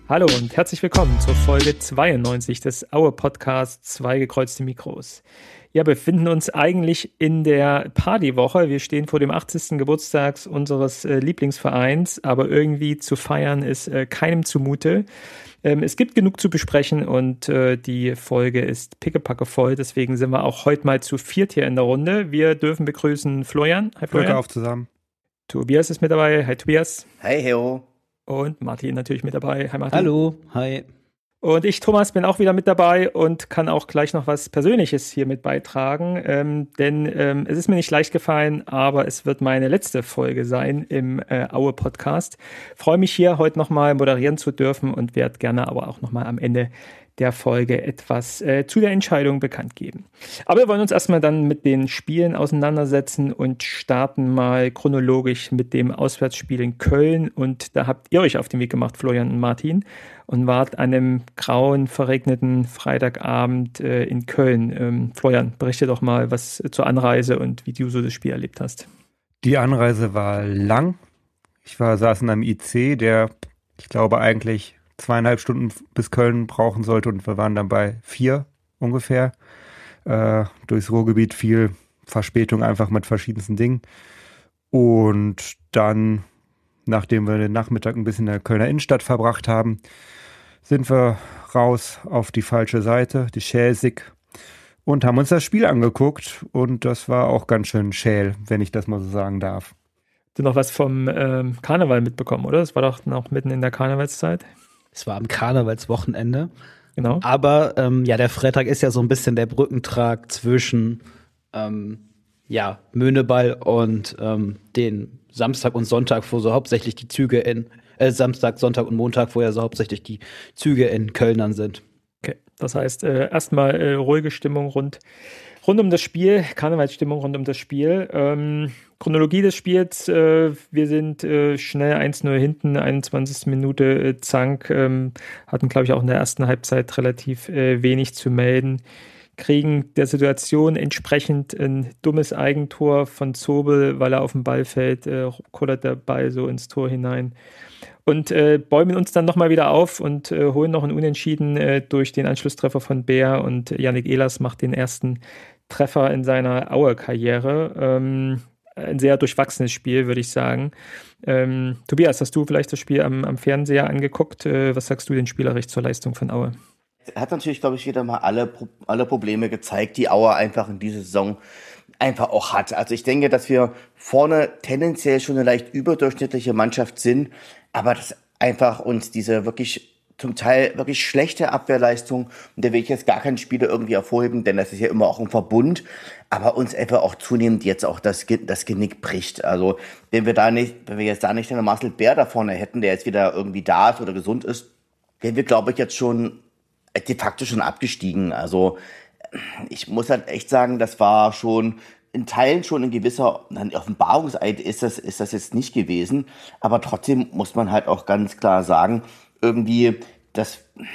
Hallo und herzlich willkommen zur Folge 92 des Aue Podcasts Zwei gekreuzte Mikros. Ja, wir befinden uns eigentlich in der Partywoche. Wir stehen vor dem 80. Geburtstag unseres Lieblingsvereins, aber irgendwie zu feiern ist keinem zumute. Es gibt genug zu besprechen und die Folge ist pickepacke voll. Deswegen sind wir auch heute mal zu viert hier in der Runde. Wir dürfen begrüßen Florian. Hi Florian. Glück auf zusammen. Tobias ist mit dabei. Hi Tobias. Hi Heo. Und Martin natürlich mit dabei. Hi Martin. Hallo, hi. Und ich, Thomas, bin auch wieder mit dabei und kann auch gleich noch was Persönliches hier mit beitragen, denn es ist mir nicht leicht gefallen, aber es wird meine letzte Folge sein im Aue-Podcast. Freue mich hier heute nochmal moderieren zu dürfen und werde gerne aber auch nochmal am Ende der Folge etwas zu der Entscheidung bekannt geben. Aber wir wollen uns erstmal dann mit den Spielen auseinandersetzen und starten mal chronologisch mit dem Auswärtsspiel in Köln. Und da habt ihr euch auf den Weg gemacht, Florian und Martin, und wart an einem grauen, verregneten Freitagabend in Köln. Florian, berichte doch mal was zur Anreise und wie du so das Spiel erlebt hast. Die Anreise war lang. Ich saß in einem IC, der, ich glaube, eigentlich 2,5 Stunden bis Köln brauchen sollte und wir waren dann bei 4 ungefähr. Durchs Ruhrgebiet viel Verspätung einfach mit verschiedensten Dingen. Und dann, nachdem wir den Nachmittag ein bisschen in der Kölner Innenstadt verbracht haben, sind wir raus auf die falsche Seite, die Schäsig, und haben uns das Spiel angeguckt und das war auch ganz schön schäl, wenn ich das mal so sagen darf. Du noch was vom Karneval mitbekommen, oder? Das war doch noch mitten in der Karnevalszeit. Es war am Karnevalswochenende. Genau. Aber der Freitag ist ja so ein bisschen der Brückentrag zwischen Möhneball und den Samstag und Sonntag, wo so hauptsächlich die Züge Samstag, Sonntag und Montag, wo ja so hauptsächlich die Züge in Köln dann sind. Okay, das heißt erstmal ruhige Stimmung rund um das Spiel, Karnevalsstimmung rund um das Spiel. Chronologie des Spiels, wir sind schnell 1-0 hinten, 21. Minute Zank, hatten glaube ich auch in der ersten Halbzeit relativ wenig zu melden, kriegen der Situation entsprechend ein dummes Eigentor von Zobel, weil er auf den Ball fällt, kullert der Ball so ins Tor hinein. Und bäumen uns dann nochmal wieder auf und holen noch einen Unentschieden durch den Anschlusstreffer von Bär, und Yannick Ehlers macht den ersten Treffer in seiner Aue-Karriere. Ein sehr durchwachsenes Spiel, würde ich sagen. Tobias, hast du vielleicht das Spiel am Fernseher angeguckt? Was sagst du denn spielerisch zur Leistung von Aue? Er hat natürlich, glaube ich, wieder mal alle Probleme gezeigt, die Aue einfach in dieser Saison einfach auch hat. Also ich denke, dass wir vorne tendenziell schon eine leicht überdurchschnittliche Mannschaft sind, aber dass einfach uns diese wirklich zum Teil wirklich schlechte Abwehrleistung, und da will ich jetzt gar keinen Spieler irgendwie hervorheben, denn das ist ja immer auch ein Verbund, aber uns einfach auch zunehmend jetzt auch das Genick bricht. Also wenn wir jetzt da nicht den Marcel Bär da vorne hätten, der jetzt wieder irgendwie da ist oder gesund ist, wären wir, glaube ich, jetzt schon de facto schon abgestiegen. Also ich muss halt echt sagen, das war schon in Teilen schon ein gewisser Offenbarungseid ist das jetzt nicht gewesen, aber trotzdem muss man halt auch ganz klar sagen, irgendwie, dass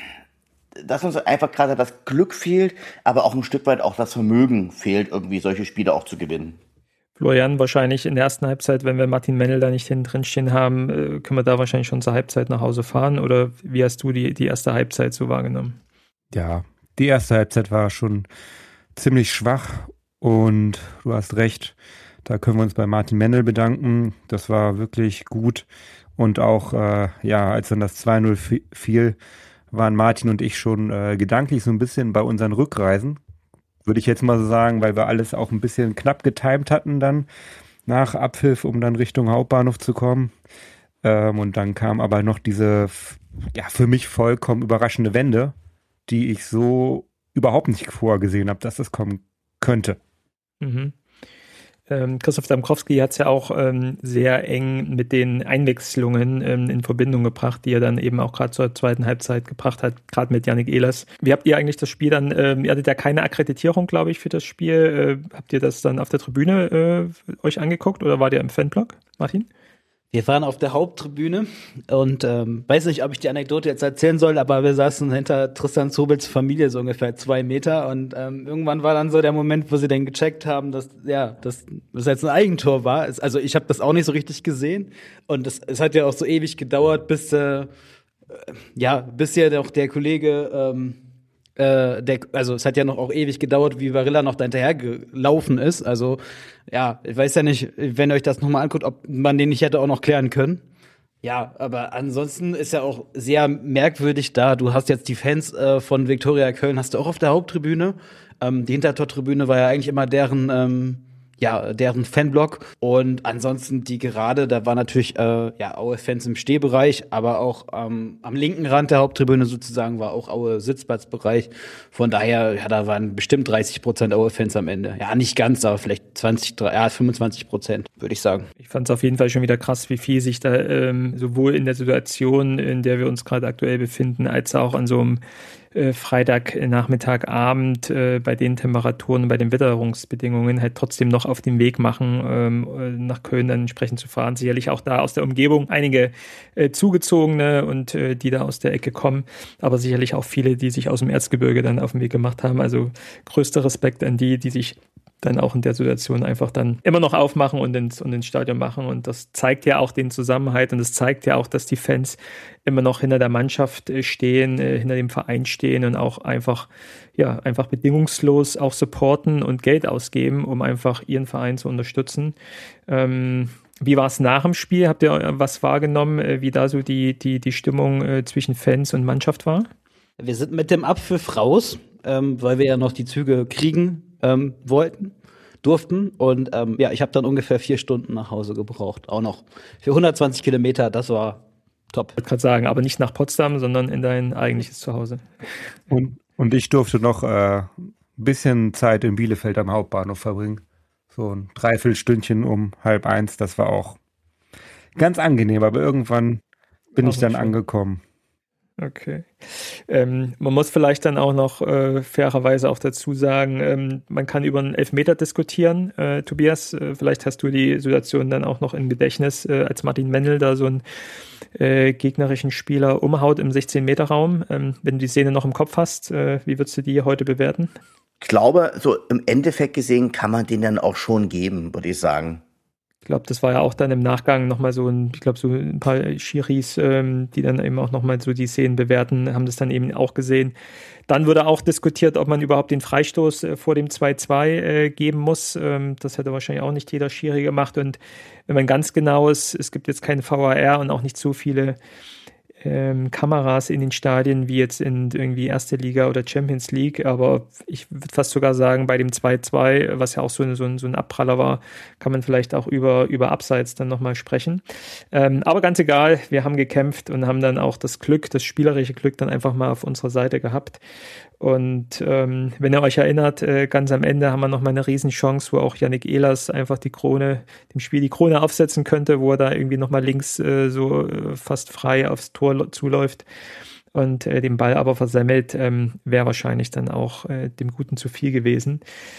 uns einfach gerade das Glück fehlt, aber auch ein Stück weit auch das Vermögen fehlt, irgendwie solche Spiele auch zu gewinnen. Florian, wahrscheinlich in der ersten Halbzeit, wenn wir Martin Mennel da nicht hinten drin stehen haben, können wir da wahrscheinlich schon zur Halbzeit nach Hause fahren, oder wie hast du die erste Halbzeit so wahrgenommen? Ja, die erste Halbzeit war schon ziemlich schwach und du hast recht, da können wir uns bei Martin Mennel bedanken, das war wirklich gut. Und auch, als dann das 2-0 fiel, waren Martin und ich schon gedanklich so ein bisschen bei unseren Rückreisen, würde ich jetzt mal so sagen, weil wir alles auch ein bisschen knapp getimt hatten dann nach Abpfiff, um dann Richtung Hauptbahnhof zu kommen. Und dann kam aber noch diese, für mich vollkommen überraschende Wende, die ich so überhaupt nicht vorgesehen habe, dass das kommen könnte. Mhm. Christoph Damkowski hat es ja auch sehr eng mit den Einwechslungen in Verbindung gebracht, die er dann eben auch gerade zur zweiten Halbzeit gebracht hat, gerade mit Yannick Ehlers. Wie habt ihr eigentlich das Spiel dann, ihr hattet ja keine Akkreditierung, glaube ich, für das Spiel. Habt ihr das dann auf der Tribüne euch angeguckt oder wart ihr im Fanblock, Martin? Wir waren auf der Haupttribüne und weiß nicht, ob ich die Anekdote jetzt erzählen soll, aber wir saßen hinter Tristan Zobels Familie so ungefähr 2 Meter und irgendwann war dann so der Moment, wo sie dann gecheckt haben, dass das jetzt ein Eigentor war. Also ich habe das auch nicht so richtig gesehen und es hat ja auch so ewig gedauert, bis ja, bisher doch der Kollege, also es hat ja noch auch ewig gedauert, wie Varilla noch da hinterher gelaufen ist. Also ja, ich weiß ja nicht, wenn ihr euch das nochmal anguckt, ob man den nicht hätte auch noch klären können. Ja, aber ansonsten ist ja auch sehr merkwürdig da. Du hast jetzt die Fans von Viktoria Köln, hast du auch auf der Haupttribüne. Die Hintertortribüne war ja eigentlich immer deren Fanblock. Und ansonsten die Gerade, da war natürlich Aue-Fans im Stehbereich, aber auch am linken Rand der Haupttribüne sozusagen war auch Aue-Sitzplatzbereich. Von daher, ja, da waren bestimmt 30% Aue-Fans am Ende. Ja, nicht ganz, aber vielleicht 25%, würde ich sagen. Ich fand es auf jeden Fall schon wieder krass, wie viel sich da sowohl in der Situation, in der wir uns gerade aktuell befinden, als auch an so einem Freitagnachmittag, Abend bei den Temperaturen und bei den Witterungsbedingungen halt trotzdem noch auf den Weg machen, nach Köln dann entsprechend zu fahren. Sicherlich auch da aus der Umgebung einige Zugezogene und die da aus der Ecke kommen, aber sicherlich auch viele, die sich aus dem Erzgebirge dann auf den Weg gemacht haben. Also größter Respekt an die sich dann auch in der Situation einfach dann immer noch aufmachen und ins Stadion machen. Und das zeigt ja auch den Zusammenhalt und das zeigt ja auch, dass die Fans immer noch hinter der Mannschaft stehen, hinter dem Verein stehen und auch einfach bedingungslos auch supporten und Geld ausgeben, um einfach ihren Verein zu unterstützen. Wie war es nach dem Spiel? Habt ihr was wahrgenommen, wie da so die Stimmung zwischen Fans und Mannschaft war? Wir sind mit dem Abpfiff raus, weil wir ja noch die Züge kriegen durften. Und ich habe dann ungefähr 4 Stunden nach Hause gebraucht. Auch noch für 120 Kilometer, das war top. Ich wollte gerade sagen, aber nicht nach Potsdam, sondern in dein eigentliches Zuhause. Und ich durfte noch ein bisschen Zeit in Bielefeld am Hauptbahnhof verbringen. So ein Dreiviertelstündchen um 12:30, das war auch ganz angenehm, aber irgendwann bin ich dann schön angekommen. Okay. Man muss vielleicht dann auch noch fairerweise auch dazu sagen, man kann über einen Elfmeter diskutieren. Tobias, vielleicht hast du die Situation dann auch noch im Gedächtnis, als Martin Mendel da so einen gegnerischen Spieler umhaut im 16-Meter-Raum. Wenn du die Szene noch im Kopf hast, wie würdest du die heute bewerten? Ich glaube, so im Endeffekt gesehen kann man den dann auch schon geben, würde ich sagen. Ich glaube, das war ja auch dann im Nachgang nochmal so ein paar Schiris, die dann eben auch nochmal so die Szenen bewerten, haben das dann eben auch gesehen. Dann wurde auch diskutiert, ob man überhaupt den Freistoß vor dem 2-2 geben muss. Das hätte wahrscheinlich auch nicht jeder Schiri gemacht. Und wenn man ganz genau ist, es gibt jetzt kein VAR und auch nicht so viele Kameras in den Stadien wie jetzt in irgendwie Erste Liga oder Champions League, aber ich würde fast sogar sagen, bei dem 2-2, was ja auch so ein Abpraller war, kann man vielleicht auch über Abseits dann nochmal sprechen. Aber ganz egal, wir haben gekämpft und haben dann auch das spielerische Glück dann einfach mal auf unserer Seite gehabt. Und wenn ihr euch erinnert, ganz am Ende haben wir nochmal eine Riesenchance, wo auch Yannick Ehlers einfach dem Spiel die Krone aufsetzen könnte, wo er da irgendwie nochmal links fast frei aufs Tor zuläuft und den Ball aber versemmelt, wäre wahrscheinlich dann auch dem Guten zu viel gewesen.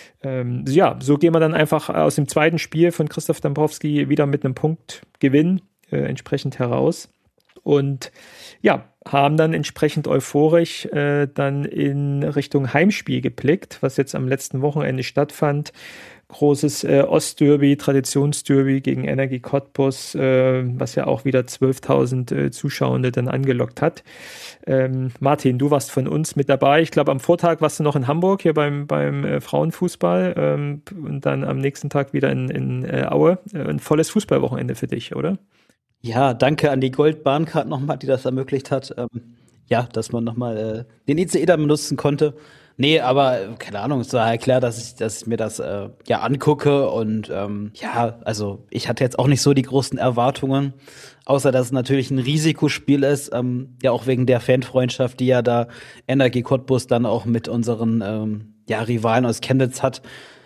So gehen wir dann einfach aus dem zweiten Spiel von Christoph Dabrowski wieder mit einem Punktgewinn entsprechend heraus. Und ja, haben dann entsprechend euphorisch dann in Richtung Heimspiel geblickt, was jetzt am letzten Wochenende stattfand. Großes Ostderby, Traditionsderby gegen Energie Cottbus, was ja auch wieder 12.000 Zuschauende dann angelockt hat. Martin, du warst von uns mit dabei. Ich glaube, am Vortag warst du noch in Hamburg, hier beim Frauenfußball und dann am nächsten Tag wieder in Aue. Ein volles Fußballwochenende für dich, oder? Ja, danke an die Goldbahncard nochmal, die das ermöglicht hat. Dass man nochmal den ICE da benutzen konnte. Nee, aber keine Ahnung, es war halt klar, dass ich mir das angucke und also ich hatte jetzt auch nicht so die großen Erwartungen, außer dass es natürlich ein Risikospiel ist, auch wegen der Fanfreundschaft, die ja da Energie Cottbus dann auch mit unseren Rivalen aus Chemnitz hat.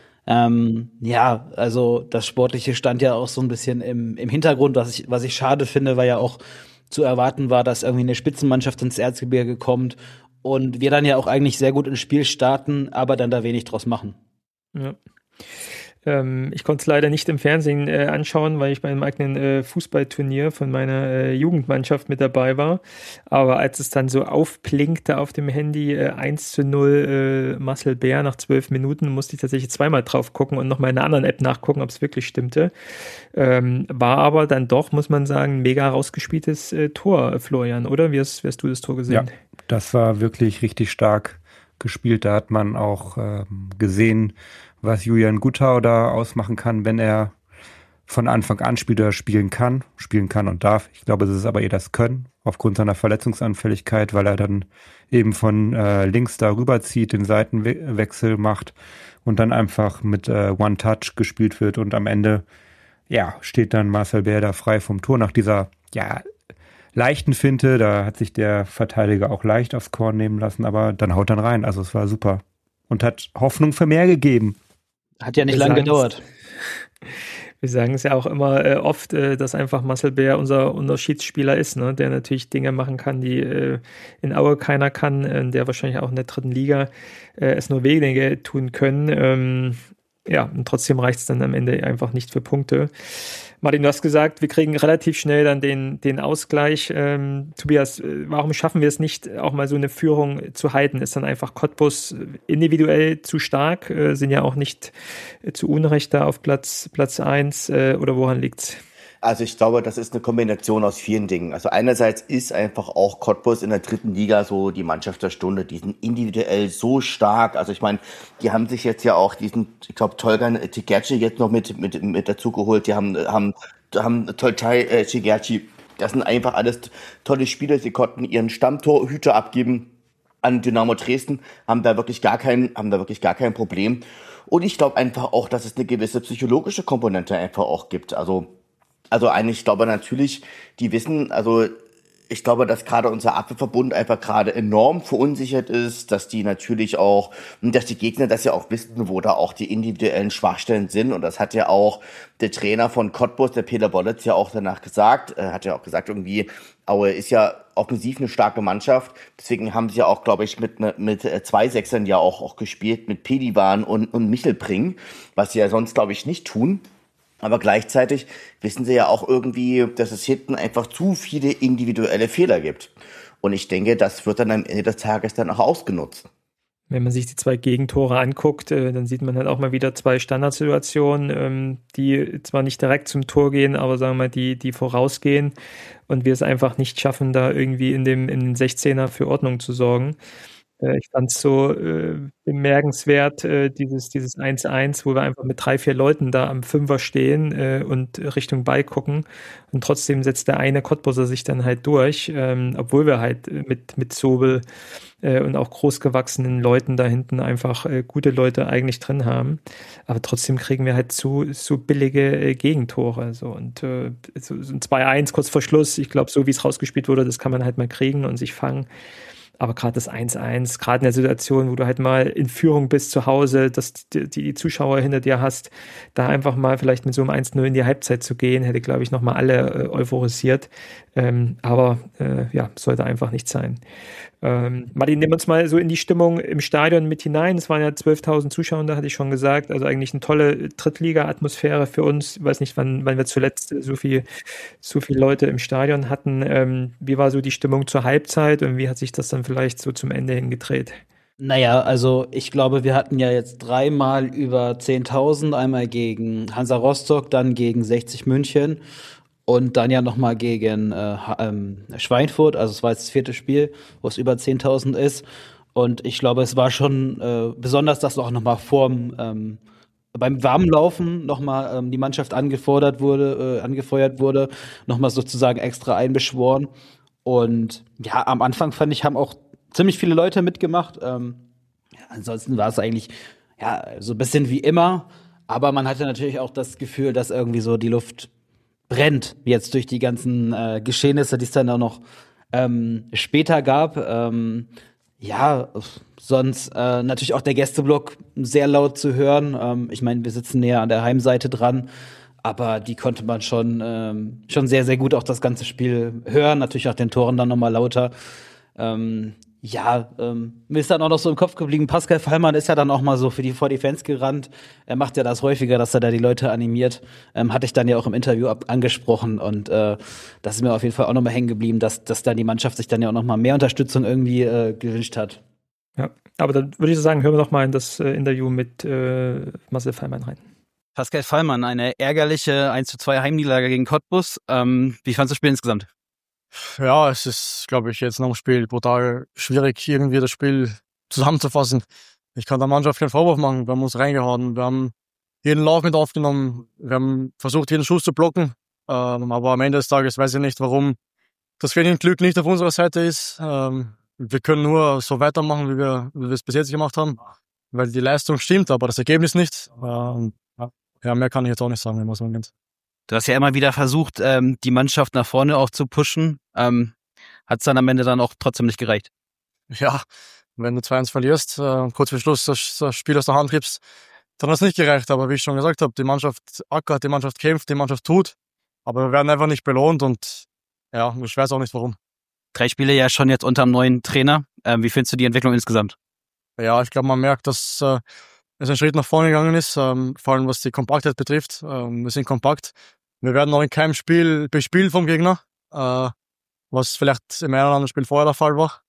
Also das Sportliche stand ja auch so ein bisschen im Hintergrund, was ich schade finde, weil ja auch zu erwarten war, dass irgendwie eine Spitzenmannschaft ins Erzgebirge kommt und wir dann ja auch eigentlich sehr gut ins Spiel starten, aber dann da wenig draus machen. Ja. Ich konnte es leider nicht im Fernsehen anschauen, weil ich bei einem eigenen Fußballturnier von meiner Jugendmannschaft mit dabei war. Aber als es dann so aufblinkte auf dem Handy 1:0 Marcel Bär nach 12 Minuten, musste ich tatsächlich zweimal drauf gucken und nochmal in einer anderen App nachgucken, ob es wirklich stimmte. War aber dann doch, muss man sagen, ein mega rausgespieltes Tor, Florian, oder? Wie hast du das Tor gesehen? Ja, das war wirklich richtig stark gespielt. Da hat man auch gesehen, was Julian Guttau da ausmachen kann, wenn er von Anfang an spielt oder spielen kann und darf. Ich glaube, es ist aber eher das Können, aufgrund seiner Verletzungsanfälligkeit, weil er dann eben von links da rüberzieht, den Seitenwechsel macht und dann einfach mit One-Touch gespielt wird und am Ende, ja, steht dann Marcel Bär da frei vom Tor nach dieser, ja, leichten Finte. Da hat sich der Verteidiger auch leicht aufs Korn nehmen lassen, aber dann haut dann rein. Also es war super und hat Hoffnung für mehr gegeben. Hat ja nicht lange gedauert. Wir sagen es ja auch immer oft, dass einfach Marcel Bär unser Unterschiedsspieler ist, ne? Der natürlich Dinge machen kann, die in Aue keiner kann, der wahrscheinlich auch in der 3. Liga es nur wenige tun können. Ja, und trotzdem reicht es dann am Ende einfach nicht für Punkte. Martin, du hast gesagt, wir kriegen relativ schnell dann den Ausgleich. Tobias, warum schaffen wir es nicht, auch mal so eine Führung zu halten? Ist dann einfach Cottbus individuell zu stark? Sind ja auch nicht zu Unrecht da auf Platz 1 oder woran liegt's? Also ich glaube, das ist eine Kombination aus vielen Dingen. Also einerseits ist einfach auch Cottbus in der 3. Liga so die Mannschaft der Stunde. Die sind individuell so stark. Also ich meine, die haben sich jetzt ja auch ich glaube, Tolgan Cigerci jetzt noch mit dazu geholt. Die haben Tolcay Cigerci. Das sind einfach alles tolle Spieler. Sie konnten ihren Stammtorhüter abgeben an Dynamo Dresden, haben da wirklich gar kein Problem. Und ich glaube einfach auch, dass es eine gewisse psychologische Komponente einfach auch gibt. Also eigentlich, ich glaube natürlich, die wissen, also ich glaube, dass gerade unser Abwehrverbund einfach gerade enorm verunsichert ist, dass die natürlich auch, dass die Gegner das ja auch wissen, wo da auch die individuellen Schwachstellen sind. Und das hat ja auch der Trainer von Cottbus, der Peter Bollitz, ja auch danach gesagt. Hat ja auch gesagt, irgendwie, Aue ist ja offensiv eine starke Mannschaft. Deswegen haben sie ja auch, glaube ich, mit 2 Sechsern ja auch gespielt, mit Pedivan und Michelbring, was sie ja sonst, glaube ich, nicht tun. Aber gleichzeitig wissen sie ja auch irgendwie, dass es hinten einfach zu viele individuelle Fehler gibt. Und ich denke, das wird dann am Ende des Tages dann auch ausgenutzt. Wenn man sich die 2 Gegentore anguckt, dann sieht man halt auch mal wieder 2 Standardsituationen, die zwar nicht direkt zum Tor gehen, aber sagen wir mal, die vorausgehen und wir es einfach nicht schaffen, da irgendwie in den 16er für Ordnung zu sorgen. Ich fand es so bemerkenswert, dieses 1:1, wo wir einfach mit 3, 4 Leuten da am Fünfer stehen und Richtung Ball gucken. Und trotzdem setzt der eine Cottbuser sich dann halt durch, obwohl wir halt mit Sobel und auch großgewachsenen Leuten da hinten einfach gute Leute eigentlich drin haben. Aber trotzdem kriegen wir halt so billige Gegentore. So. Und so ein 2:1 kurz vor Schluss, ich glaube, so wie es rausgespielt wurde, das kann man halt mal kriegen und sich fangen. Aber gerade das 1:1, gerade in der Situation, wo du halt mal in Führung bist zu Hause, dass die Zuschauer hinter dir hast, da einfach mal vielleicht mit so einem 1:0 in die Halbzeit zu gehen, hätte, glaube ich, nochmal alle euphorisiert. Aber sollte einfach nicht sein. Martin, nimm uns mal so in die Stimmung im Stadion mit hinein. Es waren ja 12.000 Zuschauer, da hatte ich schon gesagt. Also eigentlich eine tolle Drittliga-Atmosphäre für uns. Ich weiß nicht, wann wir zuletzt so viele Leute im Stadion hatten. Wie war so die Stimmung zur Halbzeit und wie hat sich das dann vielleicht so zum Ende hingedreht? Naja, also ich glaube, wir hatten ja jetzt 3-mal über 10.000. Einmal gegen Hansa Rostock, dann gegen 60 München. Und dann ja nochmal gegen Schweinfurt, also es war jetzt das 4. Spiel, wo es über 10.000 ist. Und ich glaube, es war schon besonders, dass auch nochmal beim Warmlaufen nochmal die Mannschaft angefeuert wurde, nochmal sozusagen extra einbeschworen. Und ja, am Anfang fand ich, haben auch ziemlich viele Leute mitgemacht. Ansonsten war es eigentlich ja so ein bisschen wie immer. Aber man hatte natürlich auch das Gefühl, dass irgendwie so die Luft brennt jetzt durch die ganzen Geschehnisse, die es dann auch noch später gab. Sonst natürlich auch der Gästeblock sehr laut zu hören. Ich meine, wir sitzen näher an der Heimseite dran, aber die konnte man schon sehr, sehr gut auch das ganze Spiel hören. Natürlich auch den Toren dann nochmal lauter. Ja, mir ist dann auch noch so im Kopf geblieben, Pascal Fallmann ist ja dann auch mal so vor die Fans gerannt. Er macht ja das häufiger, dass er da die Leute animiert. Hatte ich dann ja auch im Interview angesprochen und das ist mir auf jeden Fall auch nochmal hängen geblieben, dass dann die Mannschaft sich dann ja auch nochmal mehr Unterstützung irgendwie gewünscht hat. Ja, aber dann würde ich sagen, hören wir noch mal in das Interview mit Marcel Fallmann rein. Pascal Fallmann, eine ärgerliche 1:2 Heimniederlage gegen Cottbus. Wie fandst du das Spiel insgesamt? Ja, es ist, glaube ich, jetzt nach dem Spiel brutal schwierig, irgendwie das Spiel zusammenzufassen. Ich kann der Mannschaft keinen Vorwurf machen. Wir haben uns reingehauen. Wir haben jeden Lauf mit aufgenommen. Wir haben versucht, jeden Schuss zu blocken. Aber am Ende des Tages weiß ich nicht, warum das Glück nicht auf unserer Seite ist. Wir können nur so weitermachen, wie wir es bis jetzt gemacht haben, weil die Leistung stimmt, aber das Ergebnis nicht. Ja, mehr kann ich jetzt auch nicht sagen, was man nennt. Du hast ja immer wieder versucht, die Mannschaft nach vorne auch zu pushen. Hat es dann am Ende dann auch trotzdem nicht gereicht? Ja, wenn du 2-1 verlierst, kurz vor Schluss das Spiel aus der Hand gibst, dann hat es nicht gereicht. Aber wie ich schon gesagt habe, die Mannschaft ackert, die Mannschaft kämpft, die Mannschaft tut. Aber wir werden einfach nicht belohnt und ja, ich weiß auch nicht warum. 3 Spiele ja schon jetzt unter dem neuen Trainer. Wie findest du die Entwicklung insgesamt? Ja, ich glaube, man merkt, dass es ein Schritt nach vorne gegangen ist, vor allem was die Kompaktheit betrifft. Wir sind kompakt. Wir werden noch in keinem Spiel bespielt vom Gegner, was vielleicht im einen oder anderen Spiel vorher der Fall war.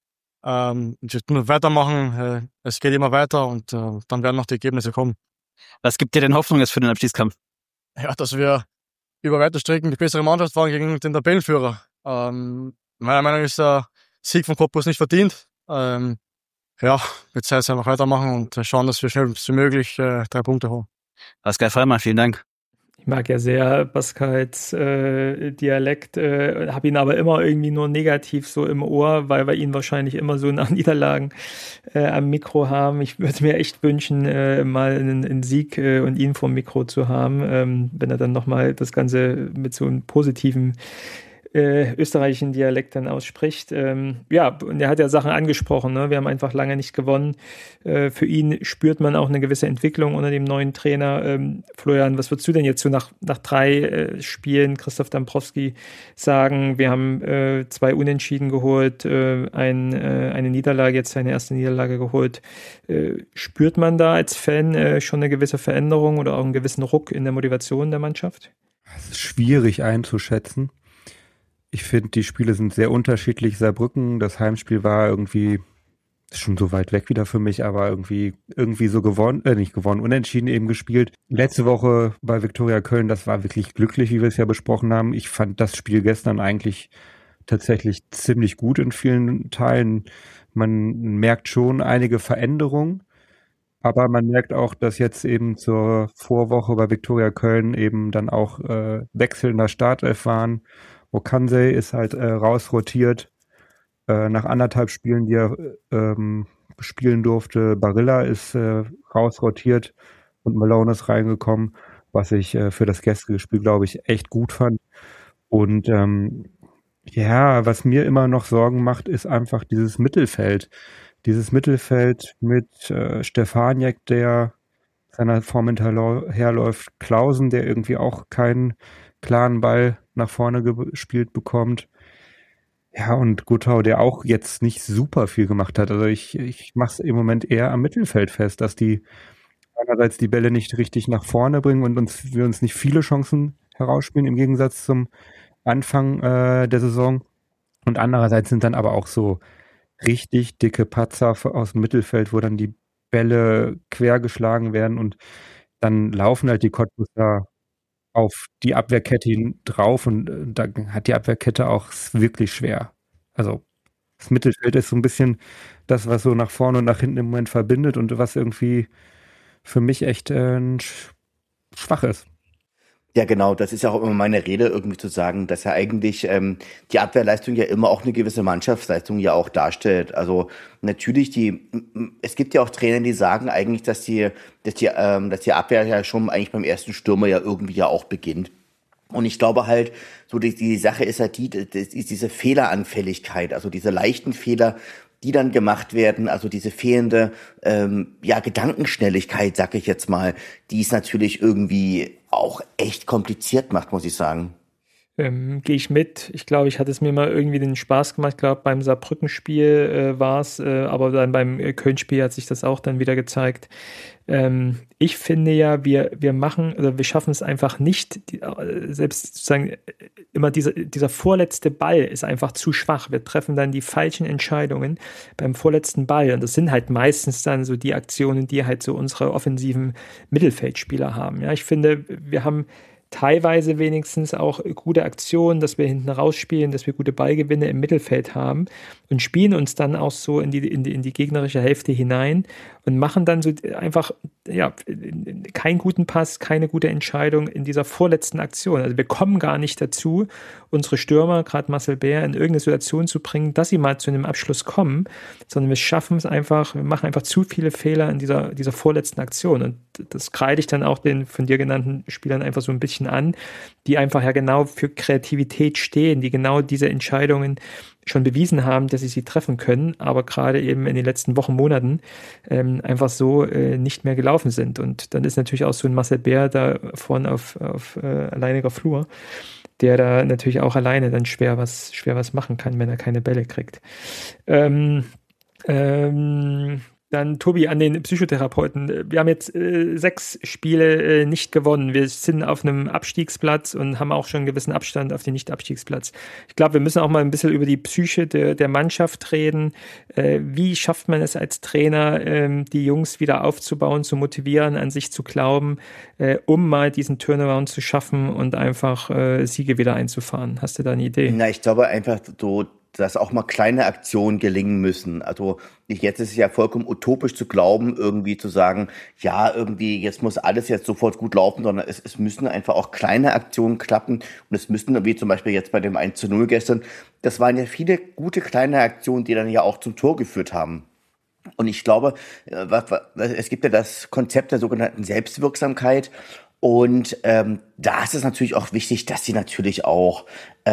Nur weitermachen, es geht immer weiter und dann werden noch die Ergebnisse kommen. Was gibt dir denn Hoffnung jetzt für den Abstiegskampf? Ja, dass wir über weite Strecken die bessere Mannschaft waren gegen den Tabellenführer. Meiner Meinung nach ist der Sieg von Cottbus nicht verdient. Jetzt heißt es einfach weitermachen und schauen, dass wir schnell wie möglich 3 Punkte holen. Pascal Fallmann, vielen Dank. Ich mag ja sehr Pascals Dialekt, habe ihn aber immer irgendwie nur negativ so im Ohr, weil wir ihn wahrscheinlich immer so nach Niederlagen am Mikro haben. Ich würde mir echt wünschen, mal einen Sieg und ihn vom Mikro zu haben, wenn er dann nochmal das Ganze mit so einem positiven österreichischen Dialekt dann ausspricht. Und er hat ja Sachen angesprochen, ne? Wir haben einfach lange nicht gewonnen. Für ihn spürt man auch eine gewisse Entwicklung unter dem neuen Trainer. Florian, was würdest du denn jetzt so nach 3 Spielen, Christoph Dambrowski, sagen? Wir haben 2 Unentschieden geholt, eine Niederlage, jetzt seine erste Niederlage geholt. Spürt man da als Fan schon eine gewisse Veränderung oder auch einen gewissen Ruck in der Motivation der Mannschaft? Es ist schwierig einzuschätzen. Ich finde, die Spiele sind sehr unterschiedlich. Saarbrücken, das Heimspiel war irgendwie schon so weit weg wieder für mich, aber irgendwie so unentschieden eben gespielt. Letzte Woche bei Viktoria Köln, das war wirklich glücklich, wie wir es ja besprochen haben. Ich fand das Spiel gestern eigentlich tatsächlich ziemlich gut in vielen Teilen. Man merkt schon einige Veränderungen, aber man merkt auch, dass jetzt eben zur Vorwoche bei Viktoria Köln eben dann auch wechselnder Startelf waren. Okansei ist halt rausrotiert. Nach 1,5 Spielen, die er spielen durfte, Barilla ist rausrotiert und Malone ist reingekommen, was ich für das gestrige Spiel, glaube ich, echt gut fand. Und was mir immer noch Sorgen macht, ist einfach dieses Mittelfeld. Dieses Mittelfeld mit Stefaniak, der seiner Form hinterherläuft, Klausen, der irgendwie auch keinen klaren Ball nach vorne gespielt bekommt. Ja, und Guttau, der auch jetzt nicht super viel gemacht hat. Also ich mache es im Moment eher am Mittelfeld fest, dass die einerseits die Bälle nicht richtig nach vorne bringen und wir uns nicht viele Chancen herausspielen im Gegensatz zum Anfang der Saison. Und andererseits sind dann aber auch so richtig dicke Patzer aus dem Mittelfeld, wo dann die Bälle quer geschlagen werden und dann laufen halt die Cottbuser auf die Abwehrkette drauf und da hat die Abwehrkette auch wirklich schwer. Also das Mittelfeld ist so ein bisschen das, was so nach vorne und nach hinten im Moment verbindet und was irgendwie für mich echt schwach ist. Ja, genau, das ist ja auch immer meine Rede, irgendwie zu sagen, dass ja eigentlich die Abwehrleistung ja immer auch eine gewisse Mannschaftsleistung ja auch darstellt. Also natürlich es gibt ja auch Trainer, die sagen eigentlich, dass die Abwehr ja schon eigentlich beim ersten Stürmer ja irgendwie ja auch beginnt. Und ich glaube halt, so die Sache ist halt diese Fehleranfälligkeit, also diese leichten Fehler, die dann gemacht werden, also diese fehlende Gedankenschnelligkeit, sag ich jetzt mal, die es natürlich irgendwie auch echt kompliziert macht, muss ich sagen. Gehe ich mit. Ich glaube, ich hatte es mir mal irgendwie den Spaß gemacht. Ich glaube, beim Saarbrücken-Spiel war es, aber dann beim Köln-Spiel hat sich das auch dann wieder gezeigt. Ich finde ja, wir machen, oder wir schaffen es einfach nicht, selbst sozusagen immer dieser vorletzte Ball ist einfach zu schwach. Wir treffen dann die falschen Entscheidungen beim vorletzten Ball. Und das sind halt meistens dann so die Aktionen, die halt so unsere offensiven Mittelfeldspieler haben. Ja, ich finde, wir haben teilweise wenigstens auch gute Aktionen, dass wir hinten rausspielen, dass wir gute Ballgewinne im Mittelfeld haben und spielen uns dann auch so in die gegnerische Hälfte hinein und machen dann so einfach, ja, keinen guten Pass, keine gute Entscheidung in dieser vorletzten Aktion. Also wir kommen gar nicht dazu, unsere Stürmer, gerade Marcel Bär, in irgendeine Situation zu bringen, dass sie mal zu einem Abschluss kommen, sondern wir schaffen es einfach, wir machen einfach zu viele Fehler in dieser vorletzten Aktion. Und das kreide ich dann auch den von dir genannten Spielern einfach so ein bisschen an, die einfach ja genau für Kreativität stehen, die genau diese Entscheidungen schon bewiesen haben, dass sie treffen können, aber gerade eben in den letzten Wochen, Monaten einfach so nicht mehr gelaufen sind. Und dann ist natürlich auch so ein Marcel Bär da vorne auf alleiniger Flur, der da natürlich auch alleine dann schwer was machen kann, wenn er keine Bälle kriegt. Dann Tobi, an den Psychotherapeuten. Wir haben jetzt 6 Spiele nicht gewonnen. Wir sind auf einem Abstiegsplatz und haben auch schon einen gewissen Abstand auf den Nicht-Abstiegsplatz. Ich glaube, wir müssen auch mal ein bisschen über die Psyche der Mannschaft reden. Wie schafft man es als Trainer, die Jungs wieder aufzubauen, zu motivieren, an sich zu glauben, um mal diesen Turnaround zu schaffen und einfach Siege wieder einzufahren? Hast du da eine Idee? Na, ich glaube einfach so, dass auch mal kleine Aktionen gelingen müssen. Also jetzt ist es ja vollkommen utopisch zu glauben, irgendwie zu sagen, ja, irgendwie jetzt muss alles jetzt sofort gut laufen, sondern es müssen einfach auch kleine Aktionen klappen und es müssen, wie zum Beispiel jetzt bei dem 1:0 gestern, das waren ja viele gute kleine Aktionen, die dann ja auch zum Tor geführt haben. Und ich glaube, es gibt ja das Konzept der sogenannten Selbstwirksamkeit. Und da ist es natürlich auch wichtig, dass sie natürlich auch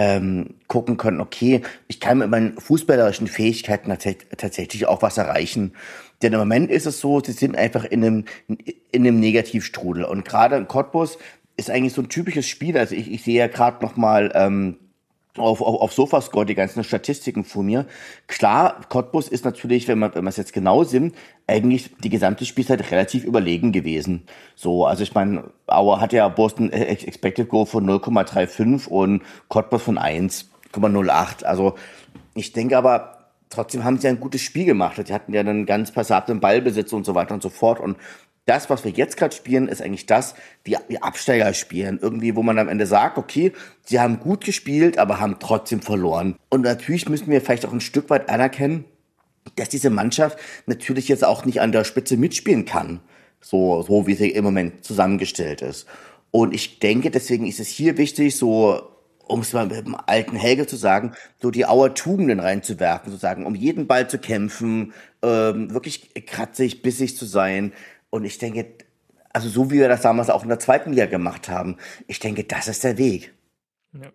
gucken können, okay, ich kann mit meinen fußballerischen Fähigkeiten tatsächlich auch was erreichen. Denn im Moment ist es so, sie sind einfach in einem Negativstrudel. Und gerade in Cottbus ist eigentlich so ein typisches Spiel. Also ich sehe ja gerade noch mal auf Sofascore die ganzen Statistiken vor mir. Klar, Cottbus ist natürlich, wenn man es jetzt genau nimmt, eigentlich die gesamte Spielzeit relativ überlegen gewesen. So, also ich meine, Aue hat ja Boston Expected Goal von 0,35 und Cottbus von 1,08. Also ich denke aber, trotzdem haben sie ein gutes Spiel gemacht. Die hatten ja einen ganz passablen Ballbesitz und so weiter und so fort. Und das, was wir jetzt gerade spielen, ist eigentlich das, die Absteiger spielen. Irgendwie, wo man am Ende sagt, okay, sie haben gut gespielt, aber haben trotzdem verloren. Und natürlich müssen wir vielleicht auch ein Stück weit anerkennen, dass diese Mannschaft natürlich jetzt auch nicht an der Spitze mitspielen kann. So wie sie im Moment zusammengestellt ist. Und ich denke, deswegen ist es hier wichtig, so, um es mal mit dem alten Helge zu sagen, so die Auer Tugenden reinzuwerfen, sozusagen, um jeden Ball zu kämpfen, wirklich kratzig, bissig zu sein. Und ich denke, also so wie wir das damals auch in der 2. Liga gemacht haben, ich denke, das ist der Weg. Ja.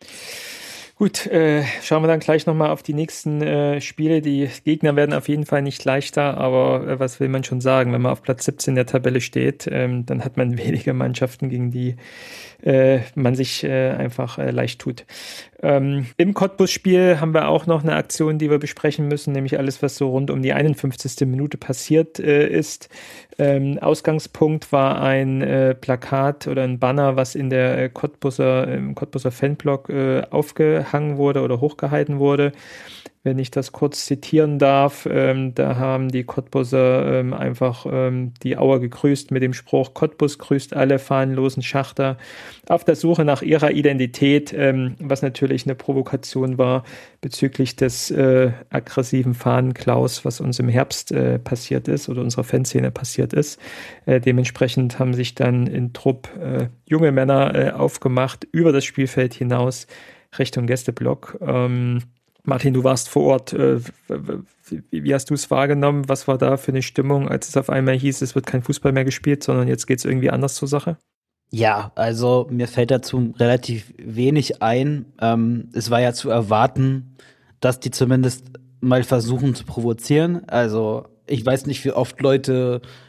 Gut, schauen wir dann gleich nochmal auf die nächsten Spiele. Die Gegner werden auf jeden Fall nicht leichter, aber was will man schon sagen, wenn man auf Platz 17 der Tabelle steht, dann hat man wenige Mannschaften, gegen die man sich einfach leicht tut. Im Cottbus-Spiel haben wir auch noch eine Aktion, die wir besprechen müssen, nämlich alles, was so rund um die 51. Minute passiert ist. Ausgangspunkt war ein Plakat oder ein Banner, was in der im Cottbuser Fanblog aufgehangen wurde oder hochgehalten wurde. Wenn ich das kurz zitieren darf, da haben die Cottbuser einfach die Auer gegrüßt mit dem Spruch: Cottbus grüßt alle fahnenlosen Schachter auf der Suche nach ihrer Identität, was natürlich eine Provokation war bezüglich des aggressiven Fahnenklaus, was uns im Herbst passiert ist oder unserer Fanszene passiert ist. Dementsprechend haben sich dann in Trupp junge Männer aufgemacht über das Spielfeld hinaus Richtung Gästeblock. Martin, du warst vor Ort. Wie hast du es wahrgenommen? Was war da für eine Stimmung, als es auf einmal hieß, es wird kein Fußball mehr gespielt, sondern jetzt geht es irgendwie anders zur Sache? Ja, also mir fällt dazu relativ wenig ein. Es war ja zu erwarten, dass die zumindest mal versuchen zu provozieren. Also ich weiß nicht, wie oft Leute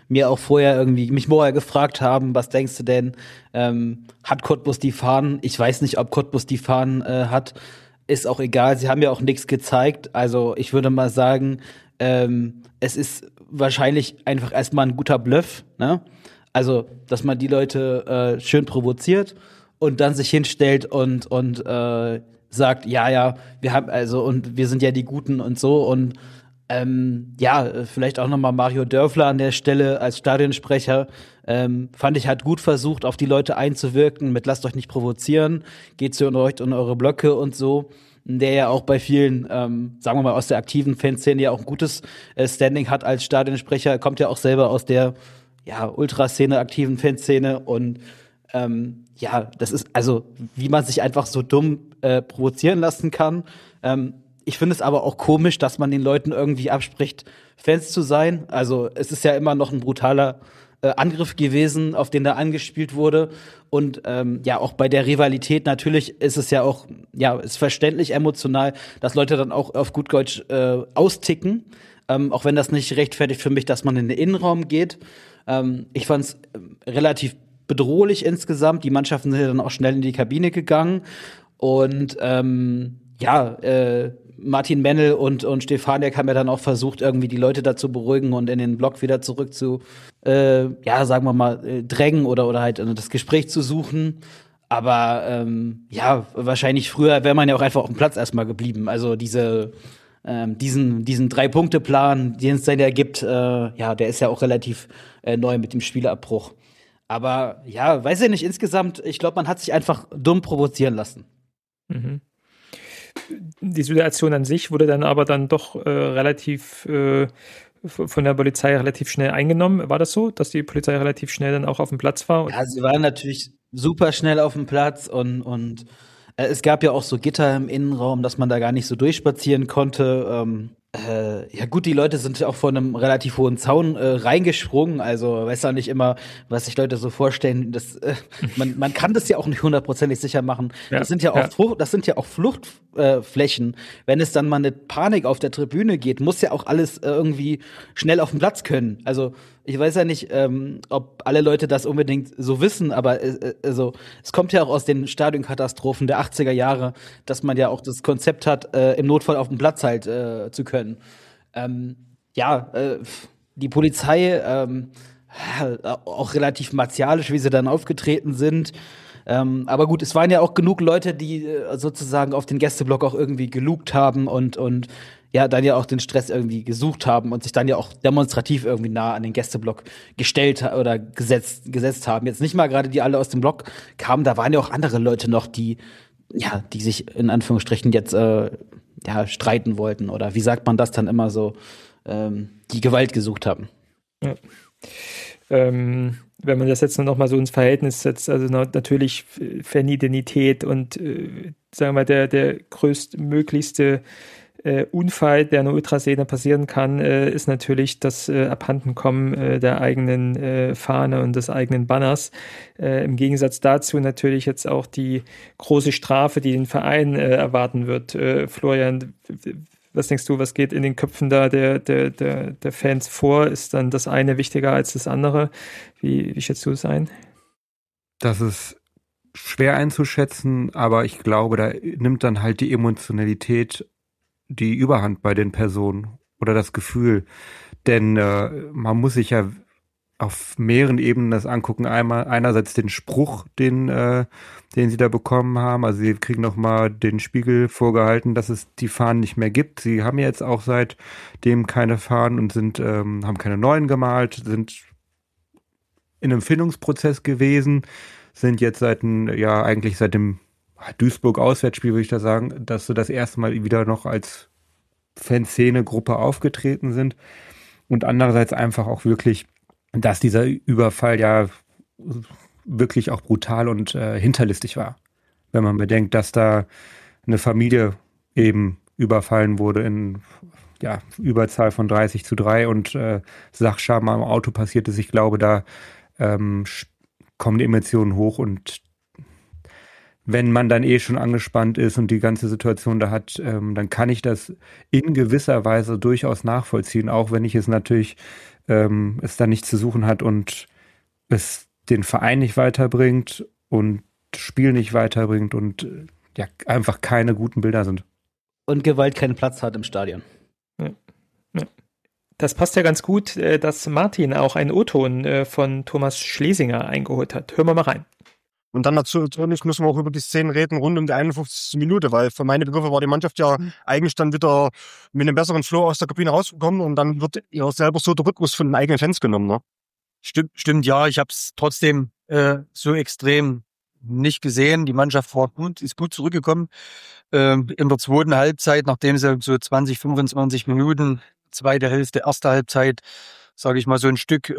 mich vorher gefragt haben, was denkst du denn, hat Cottbus die Fahnen? Ich weiß nicht, ob Cottbus die Fahnen hat. Ist auch egal, sie haben ja auch nichts gezeigt. Also ich würde mal sagen, es ist wahrscheinlich einfach erstmal ein guter Bluff, ne? Also, dass man die Leute schön provoziert und dann sich hinstellt und sagt, ja, wir haben und wir sind ja die Guten und so und vielleicht auch nochmal Mario Dörfler an der Stelle als Stadionsprecher. Fand ich, hat gut versucht, auf die Leute einzuwirken mit lasst euch nicht provozieren, geht zu euch in eure Blöcke und so. Der ja auch bei vielen, sagen wir mal, aus der aktiven Fanszene ja auch ein gutes Standing hat als Stadionsprecher, kommt ja auch selber aus der Ultraszene, aktiven Fanszene und das ist also, wie man sich einfach so dumm provozieren lassen kann. Ich finde es aber auch komisch, dass man den Leuten irgendwie abspricht, Fans zu sein. Also es ist ja immer noch ein brutaler Angriff gewesen, auf den da angespielt wurde. Und auch bei der Rivalität natürlich ist es ja auch, ist verständlich emotional, dass Leute dann auch auf gut Deutsch austicken. Auch wenn das nicht rechtfertigt für mich, dass man in den Innenraum geht. Ich fand es relativ bedrohlich insgesamt. Die Mannschaften sind ja dann auch schnell in die Kabine gegangen. Und Martin Mennel und Stefaniak haben ja dann auch versucht, irgendwie die Leute da zu beruhigen und in den Block wieder zurück zu, sagen wir mal, drängen oder halt das Gespräch zu suchen. Aber wahrscheinlich früher wäre man ja auch einfach auf dem Platz erstmal geblieben. Also diesen 3-Punkte-Plan, den es dann ja gibt, der ist ja auch relativ neu mit dem Spielabbruch. Aber weiß ich nicht, insgesamt, ich glaube, man hat sich einfach dumm provozieren lassen. Mhm. Die Situation an sich wurde dann aber doch relativ von der Polizei relativ schnell eingenommen. War das so, dass die Polizei relativ schnell dann auch auf dem Platz war? Ja, sie waren natürlich super schnell auf dem Platz und es gab ja auch so Gitter im Innenraum, dass man da gar nicht so durchspazieren konnte. Die Leute sind ja auch vor einem relativ hohen Zaun reingesprungen. Also weiß auch nicht immer, was sich Leute so vorstellen. Man kann das ja auch nicht hundertprozentig sicher machen. Ja, das sind ja auch Fluchtflächen. Wenn es dann mal eine Panik auf der Tribüne geht, muss ja auch alles irgendwie schnell auf den Platz können. Also ich weiß ja nicht, ob alle Leute das unbedingt so wissen, aber es kommt ja auch aus den Stadionkatastrophen der 80er Jahre, dass man ja auch das Konzept hat, im Notfall auf dem Platz halt zu können. Die Polizei auch relativ martialisch, wie sie dann aufgetreten sind. Aber gut, es waren ja auch genug Leute, die sozusagen auf den Gästeblock auch irgendwie gelugt haben und dann ja auch den Stress irgendwie gesucht haben und sich dann ja auch demonstrativ irgendwie nah an den Gästeblock gestellt oder gesetzt haben. Jetzt nicht mal gerade die alle aus dem Block kamen, da waren ja auch andere Leute noch, die sich in Anführungsstrichen jetzt streiten wollten oder wie sagt man das dann immer so, die Gewalt gesucht haben. Ja. Wenn man das jetzt noch mal so ins Verhältnis setzt, also natürlich Fanidentität und sagen wir mal der größtmöglichste Unfall, der in der Ultraszene passieren kann, ist natürlich das Abhandenkommen der eigenen Fahne und des eigenen Banners. Im Gegensatz dazu natürlich jetzt auch die große Strafe, die den Verein erwarten wird. Florian, was denkst du, was geht in den Köpfen da der Fans vor? Ist dann das eine wichtiger als das andere? Wie schätzt du es ein? Das ist schwer einzuschätzen, aber ich glaube, da nimmt dann halt die Emotionalität die Überhand bei den Personen oder das Gefühl. Denn man muss sich ja auf mehreren Ebenen das angucken. Einerseits den Spruch, den sie da bekommen haben. Also sie kriegen nochmal den Spiegel vorgehalten, dass es die Fahnen nicht mehr gibt. Sie haben jetzt auch seitdem keine Fahnen und haben keine neuen gemalt, sind in einem Findungsprozess gewesen, sind jetzt eigentlich seit dem Duisburg-Auswärtsspiel, würde ich da sagen, dass sie das erste Mal wieder noch als Fanszene-Gruppe aufgetreten sind und andererseits einfach auch wirklich, dass dieser Überfall ja wirklich auch brutal und hinterlistig war. Wenn man bedenkt, dass da eine Familie eben überfallen wurde in Überzahl von 30-3 und Sachschaden am Auto passiert ist. Ich glaube, da kommen die Emotionen hoch und wenn man dann schon angespannt ist und die ganze Situation da hat, dann kann ich das in gewisser Weise durchaus nachvollziehen, auch wenn ich es natürlich es da nichts zu suchen hat und es den Verein nicht weiterbringt und das Spiel nicht weiterbringt und ja, einfach keine guten Bilder sind. Und Gewalt keinen Platz hat im Stadion. Ja. Ja. Das passt ja ganz gut, dass Martin auch einen O-Ton von Thomas Schlesinger eingeholt hat. Hören wir mal rein. Und dann natürlich müssen wir auch über die Szenen reden rund um die 51. Minute, weil für meine Begriffe war die Mannschaft ja eigentlich dann wieder mit einem besseren Flow aus der Kabine rausgekommen und dann wird ja selber so der Rückruf von den eigenen Fans genommen. Ne? Stimmt, ja. Ich habe es trotzdem so extrem nicht gesehen. Die Mannschaft war gut, ist gut zurückgekommen. In der zweiten Halbzeit, nachdem sie so 20, 25 Minuten, zweite Hälfte, erste Halbzeit, sage ich mal, so ein Stück,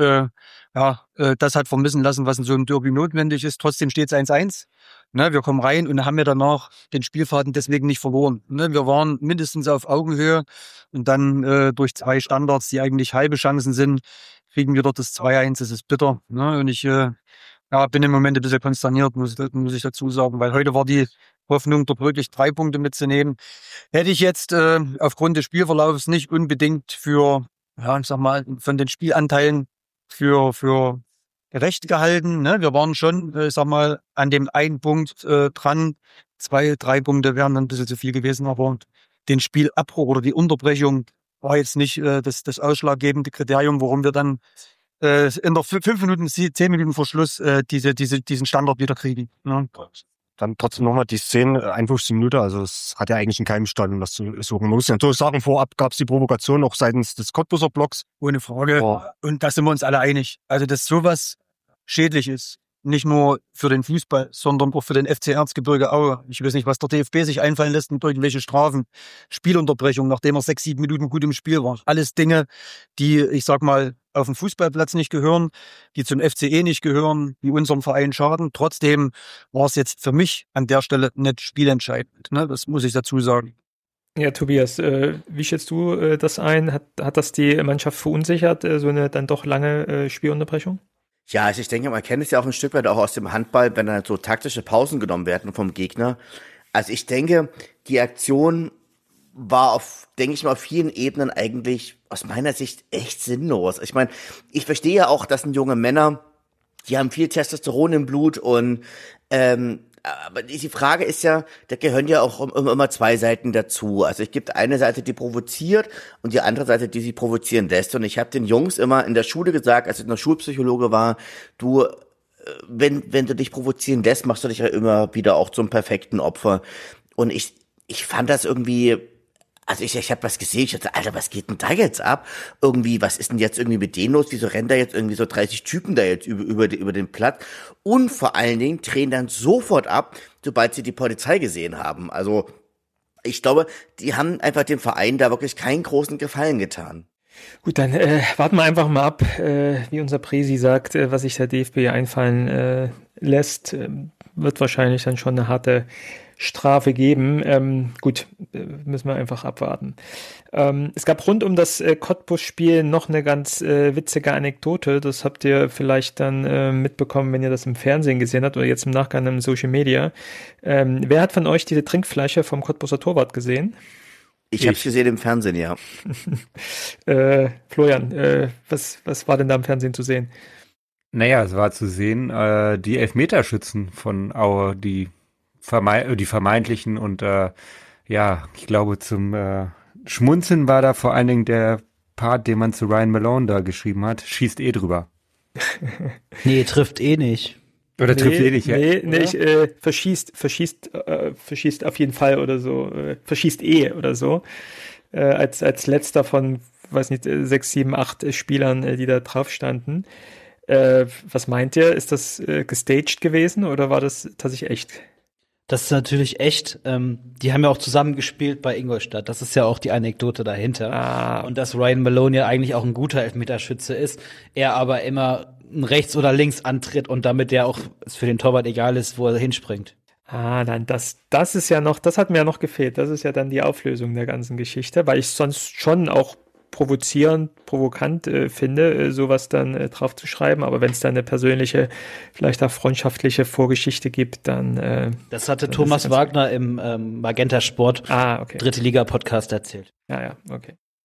das hat vermissen lassen, was in so einem Derby notwendig ist. Trotzdem steht es 1-1. Ne, wir kommen rein und haben ja danach den Spielfaden deswegen nicht verloren. Ne, wir waren mindestens auf Augenhöhe und dann durch 2 Standards, die eigentlich halbe Chancen sind, kriegen wir dort das 2-1. Das ist bitter. Ne, und ich bin im Moment ein bisschen konsterniert, muss ich dazu sagen, weil heute war die Hoffnung, dort wirklich 3 Punkte mitzunehmen. Hätte ich jetzt aufgrund des Spielverlaufs nicht unbedingt für, ich sag mal, von den Spielanteilen für gerecht gehalten. Ne? Wir waren schon, an dem einen Punkt dran. 2, 3 Punkte wären dann ein bisschen zu viel gewesen, aber den Spielabbruch oder die Unterbrechung war jetzt nicht das ausschlaggebende Kriterium, warum wir dann in der 5 Minuten, 10 Minuten vor Schluss diesen Standard wieder kriegen. Ne? Dann trotzdem nochmal die Szene, 51 Minuten, also es hat ja eigentlich in keinem Stadion was zu suchen. Man muss ja natürlich sagen, vorab gab es die Provokation auch seitens des Cottbuser Blocks. Ohne Frage. Oh. Und da sind wir uns alle einig. Also, dass sowas schädlich ist. Nicht nur für den Fußball, sondern auch für den FC Erzgebirge Aue. Ich weiß nicht, was der DFB sich einfallen lässt mit irgendwelche Strafen. Spielunterbrechung, nachdem er 6, 7 Minuten gut im Spiel war. Alles Dinge, die, ich sag mal, auf dem Fußballplatz nicht gehören, die zum FCE nicht gehören, die unserem Verein schaden. Trotzdem war es jetzt für mich an der Stelle nicht spielentscheidend. Ne? Das muss ich dazu sagen. Ja, Tobias, wie schätzt du das ein? Hat das die Mannschaft verunsichert, so eine dann doch lange Spielunterbrechung? Ja, also ich denke, man kennt es ja auch ein Stück weit auch aus dem Handball, wenn dann so taktische Pausen genommen werden vom Gegner. Also ich denke, die Aktion war auf vielen Ebenen eigentlich aus meiner Sicht echt sinnlos. Ich meine, ich verstehe ja auch, das sind junge Männer, die haben viel Testosteron im Blut und aber die Frage ist ja, da gehören ja auch immer 2 Seiten dazu. Also es gibt eine Seite, die provoziert und die andere Seite, die sie provozieren lässt. Und ich habe den Jungs immer in der Schule gesagt, als ich noch Schulpsychologe war, du, wenn du dich provozieren lässt, machst du dich ja immer wieder auch zum perfekten Opfer. Und ich fand das irgendwie, also ich habe was gesehen, ich dachte, Alter, was geht denn da jetzt ab? Irgendwie, was ist denn jetzt irgendwie mit denen los? Wieso rennen da jetzt irgendwie so 30 Typen da jetzt über den Platz? Und vor allen Dingen drehen dann sofort ab, sobald sie die Polizei gesehen haben. Also ich glaube, die haben einfach dem Verein da wirklich keinen großen Gefallen getan. Gut, dann warten wir einfach mal ab, wie unser Präsi sagt, was sich der DFB einfallen lässt. Wird wahrscheinlich dann schon eine harte Strafe geben. Müssen wir einfach abwarten. Es gab rund um das Cottbus-Spiel noch eine ganz witzige Anekdote. Das habt ihr vielleicht dann mitbekommen, wenn ihr das im Fernsehen gesehen habt oder jetzt im Nachgang im Social Media. Wer hat von euch diese Trinkflasche vom Cottbuser Torwart gesehen? Ich habe es gesehen im Fernsehen, ja. Florian, was war denn da im Fernsehen zu sehen? Naja, es war zu sehen, die Elfmeterschützen von Aue, die vermeintlichen und ich glaube zum Schmunzeln war da vor allen Dingen der Part, den man zu Ryan Malone da geschrieben hat, schießt drüber. Nee, trifft nicht. Oder trifft nicht, ja? Nee, verschießt auf jeden Fall oder so, verschießt oder so, als letzter von, weiß nicht, 6, 7, 8 Spielern, die da drauf standen. Was meint ihr? Ist das gestaged gewesen oder war das tatsächlich echt? Das ist natürlich echt. Die haben ja auch zusammen gespielt bei Ingolstadt. Das ist ja auch die Anekdote dahinter. Und dass Ryan Malone ja eigentlich auch ein guter Elfmeterschütze ist, er aber immer rechts oder links antritt und damit ja auch es für den Torwart egal ist, wo er hinspringt. Nein, das ist ja noch, das hat mir ja noch gefehlt. Das ist ja dann die Auflösung der ganzen Geschichte, weil ich sonst schon auch provokant finde, sowas dann drauf zu schreiben. Aber wenn es dann eine persönliche, vielleicht auch freundschaftliche Vorgeschichte gibt, dann das hatte Thomas Wagner im Magenta Sport okay. 3. Liga Podcast erzählt. Ja, okay.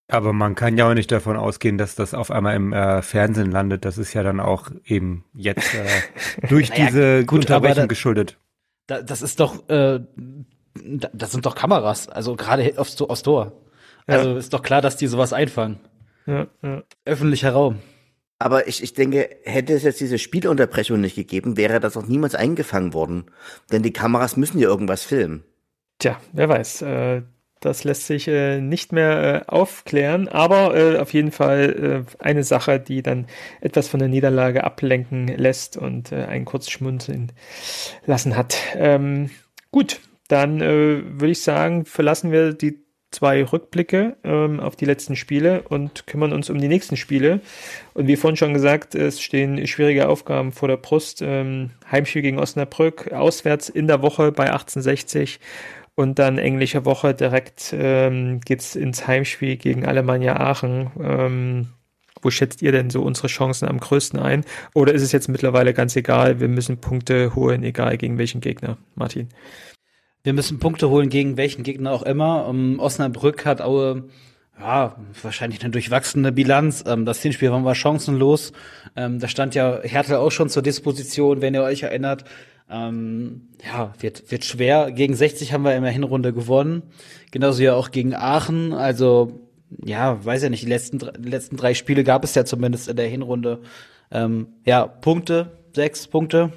Aber man kann ja auch nicht davon ausgehen, dass das auf einmal im Fernsehen landet. Das ist ja dann auch eben jetzt durch Naja, diese gut, Unterbrechung aber geschuldet. Das ist doch, das sind doch Kameras, also gerade aufs Tor. Ja. Also ist doch klar, dass die sowas einfangen. Ja. Öffentlicher Raum. Aber ich denke, hätte es jetzt diese Spielunterbrechung nicht gegeben, wäre das auch niemals eingefangen worden. Denn die Kameras müssen ja irgendwas filmen. Tja, wer weiß. Das lässt sich nicht mehr aufklären, aber auf jeden Fall eine Sache, die dann etwas von der Niederlage ablenken lässt und einen kurz schmunzeln lassen hat. Gut, dann würde ich sagen, verlassen wir die 2 Rückblicke auf die letzten Spiele und kümmern uns um die nächsten Spiele. Und wie vorhin schon gesagt, es stehen schwierige Aufgaben vor der Brust. Heimspiel gegen Osnabrück, auswärts in der Woche bei 1860 und dann englische Woche direkt geht's ins Heimspiel gegen Alemannia Aachen. Wo schätzt ihr denn so unsere Chancen am größten ein? Oder ist es jetzt mittlerweile ganz egal, wir müssen Punkte holen, egal gegen welchen Gegner? Martin? Wir müssen Punkte holen gegen welchen Gegner auch immer. Osnabrück hat Aue, ja, wahrscheinlich eine durchwachsene Bilanz. Das Hinspiel war chancenlos. Da stand ja Hertha auch schon zur Disposition, wenn ihr euch erinnert. Ja, wird schwer. Gegen 60 haben wir in der Hinrunde gewonnen. Genauso ja auch gegen Aachen. Also, ja, weiß ja nicht, die letzten 3 Spiele gab es ja zumindest in der Hinrunde. Ja, Punkte, 6 Punkte.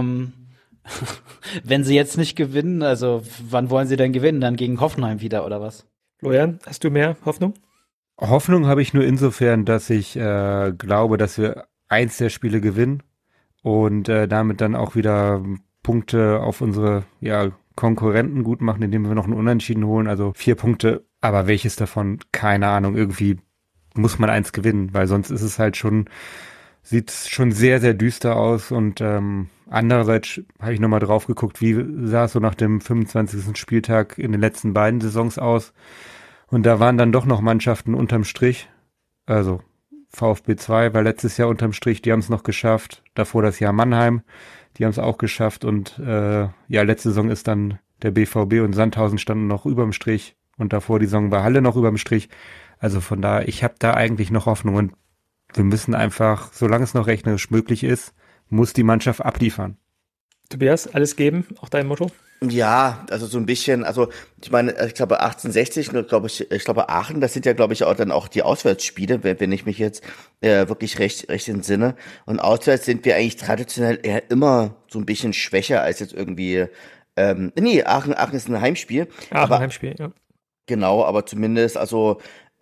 Wenn sie jetzt nicht gewinnen, also wann wollen sie denn gewinnen? Dann gegen Hoffenheim wieder oder was? Florian, hast du mehr Hoffnung? Hoffnung habe ich nur insofern, dass ich glaube, dass wir eins der Spiele gewinnen und damit dann auch wieder Punkte auf unsere Konkurrenten gut machen, indem wir noch einen Unentschieden holen, also 4 Punkte. Aber welches davon? Keine Ahnung. Irgendwie muss man eins gewinnen, weil sonst ist es halt sieht schon sehr, sehr düster aus und andererseits habe ich nochmal drauf geguckt, wie sah es so nach dem 25. Spieltag in den letzten beiden Saisons aus und da waren dann doch noch Mannschaften unterm Strich, also VfB 2 war letztes Jahr unterm Strich, die haben es noch geschafft, davor das Jahr Mannheim, die haben es auch geschafft und letzte Saison ist dann der BVB und Sandhausen standen noch überm Strich und davor die Saison war Halle noch überm Strich, also von daher, ich habe da eigentlich noch Hoffnung und wir müssen einfach, solange es noch rechnerisch möglich ist, muss die Mannschaft abliefern. Tobias, alles geben, auch dein Motto? Ja, also so ein bisschen, also ich meine, ich glaube 1860, ich glaube Aachen, das sind ja, glaube ich, auch dann auch die Auswärtsspiele, wenn ich mich jetzt wirklich recht entsinne. Und auswärts sind wir eigentlich traditionell eher immer so ein bisschen schwächer als jetzt irgendwie, Aachen ist ein Heimspiel. Heimspiel, ja. Genau, aber zumindest, also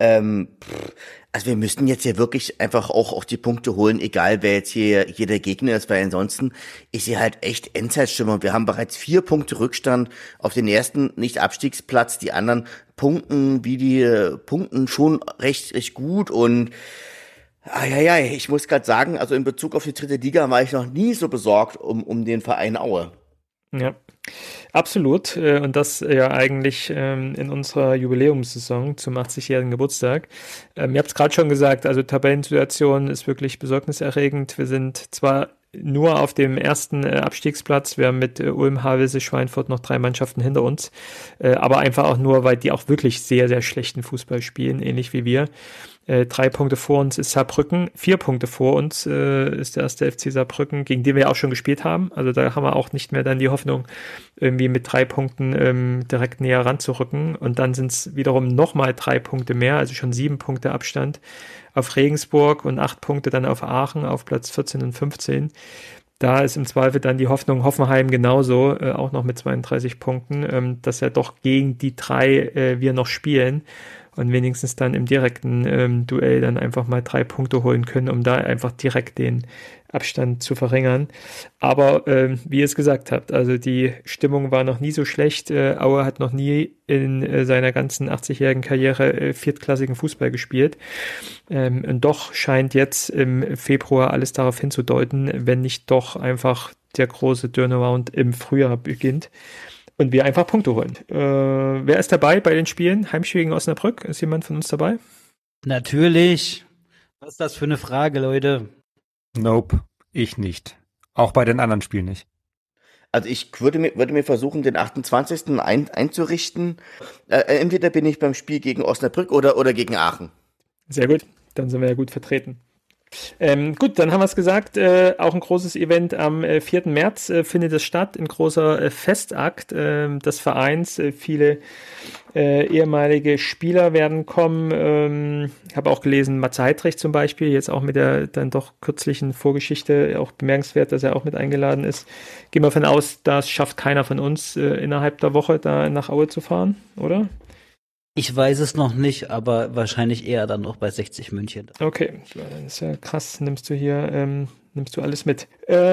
wir müssten jetzt hier wirklich einfach auch die Punkte holen, egal wer jetzt hier der Gegner ist, weil ansonsten ist hier halt echt Endzeitstimmung. Wir haben bereits 4 Punkte Rückstand auf den ersten Nicht-Abstiegsplatz, die anderen punkten schon recht gut und ich muss gerade sagen, also in Bezug auf die 3. Liga war ich noch nie so besorgt um den Verein Aue. Ja, absolut. Und das ja eigentlich in unserer Jubiläumssaison zum 80-jährigen Geburtstag. Ihr habt es gerade schon gesagt, also Tabellensituation ist wirklich besorgniserregend. Wir sind zwar nur auf dem ersten Abstiegsplatz, wir haben mit Ulm, Havelse, Schweinfurt noch 3 Mannschaften hinter uns, aber einfach auch nur, weil die auch wirklich sehr, sehr schlechten Fußball spielen, ähnlich wie wir. 3 Punkte vor uns ist Saarbrücken, 4 Punkte vor uns ist der erste FC Saarbrücken, gegen den wir auch schon gespielt haben. Also da haben wir auch nicht mehr dann die Hoffnung, irgendwie mit 3 Punkten direkt näher ranzurücken. Und dann sind es wiederum nochmal 3 Punkte mehr, also schon 7 Punkte Abstand auf Regensburg und 8 Punkte dann auf Aachen auf Platz 14 und 15. Da ist im Zweifel dann die Hoffnung, Hoffenheim genauso, auch noch mit 32 Punkten, dass ja doch gegen die 3 wir noch spielen und wenigstens dann im direkten Duell dann einfach mal 3 Punkte holen können, um da einfach direkt den Abstand zu verringern. Aber wie ihr es gesagt habt, also die Stimmung war noch nie so schlecht. Aue hat noch nie in seiner ganzen 80-jährigen Karriere viertklassigen Fußball gespielt. Und doch scheint jetzt im Februar alles darauf hinzudeuten, wenn nicht doch einfach der große Turnaround im Frühjahr beginnt. Und wir einfach Punkte holen. Wer ist dabei bei den Spielen? Heimspiel gegen Osnabrück? Ist jemand von uns dabei? Natürlich. Was ist das für eine Frage, Leute? Nope, ich nicht. Auch bei den anderen Spielen nicht. Also ich würde mir versuchen, den 28. einzurichten. Entweder bin ich beim Spiel gegen Osnabrück oder gegen Aachen. Sehr gut, dann sind wir ja gut vertreten. Gut, dann haben wir es gesagt, auch ein großes Event am 4. März findet es statt, ein großer Festakt des Vereins. Viele ehemalige Spieler werden kommen. Ich habe auch gelesen, Matze Heidrich zum Beispiel, jetzt auch mit der dann doch kürzlichen Vorgeschichte, auch bemerkenswert, dass er auch mit eingeladen ist. Gehen wir davon aus, das schafft keiner von uns innerhalb der Woche da nach Aue zu fahren, oder? Ich weiß es noch nicht, aber wahrscheinlich eher dann noch bei 60 München. Okay, dann ist ja krass, nimmst du alles mit.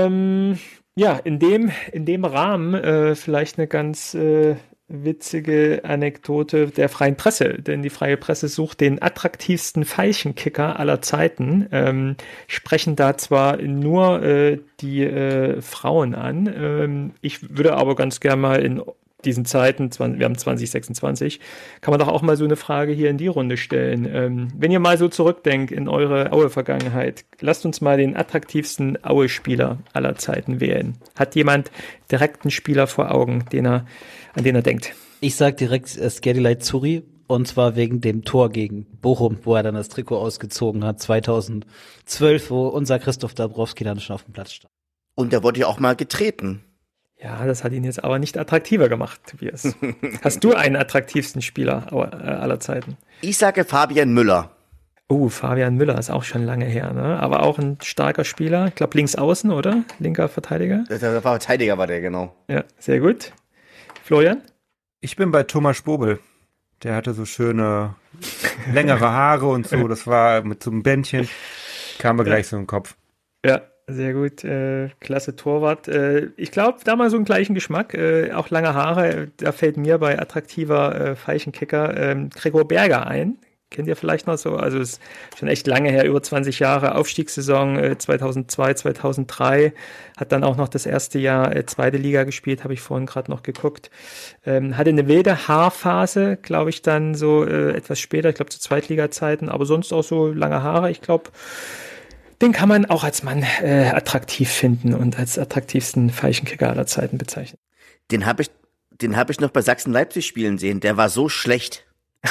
Ja, in dem Rahmen vielleicht eine ganz witzige Anekdote der freien Presse, denn die freie Presse sucht den attraktivsten Veilchenkicker aller Zeiten, sprechen da zwar nur die Frauen an, ich würde aber ganz gerne mal in diesen Zeiten, wir haben 2026, kann man doch auch mal so eine Frage hier in die Runde stellen. Wenn ihr mal so zurückdenkt in eure Aue-Vergangenheit, lasst uns mal den attraktivsten Aue-Spieler aller Zeiten wählen. Hat jemand direkt einen Spieler vor Augen, an den er denkt? Ich sag direkt Skerdilay Zuri, und zwar wegen dem Tor gegen Bochum, wo er dann das Trikot ausgezogen hat, 2012, wo unser Christoph Dabrowski dann schon auf dem Platz stand. Und der wurde ja auch mal getreten. Ja, das hat ihn jetzt aber nicht attraktiver gemacht, Tobias. Hast du einen attraktivsten Spieler aller Zeiten? Ich sage Fabian Müller. Fabian Müller ist auch schon lange her, ne? Aber auch ein starker Spieler. Ich glaube, links außen, oder? Linker Verteidiger? Der Verteidiger war der, genau. Ja, sehr gut. Florian? Ich bin bei Thomas Spobel. Der hatte so schöne, längere Haare und so. Das war mit so einem Bändchen. Kam mir gleich so im Kopf. Ja. Sehr gut, klasse Torwart. Ich glaube, da mal so einen gleichen Geschmack, auch lange Haare. Da fällt mir bei attraktiver Veilchenkicker Gregor Berger ein. Kennt ihr vielleicht noch so? Also ist schon echt lange her, über 20 Jahre. Aufstiegssaison 2002, 2003. Hat dann auch noch das erste Jahr zweite Liga gespielt, habe ich vorhin gerade noch geguckt. Hatte eine wilde Haarphase, glaube ich, dann so etwas später, ich glaube zu Zweitliga-Zeiten, aber sonst auch so lange Haare. Ich glaube, den kann man auch als Mann attraktiv finden und als attraktivsten Veilchenkicker aller Zeiten bezeichnen. Den hab ich noch bei Sachsen-Leipzig spielen sehen. Der war so schlecht.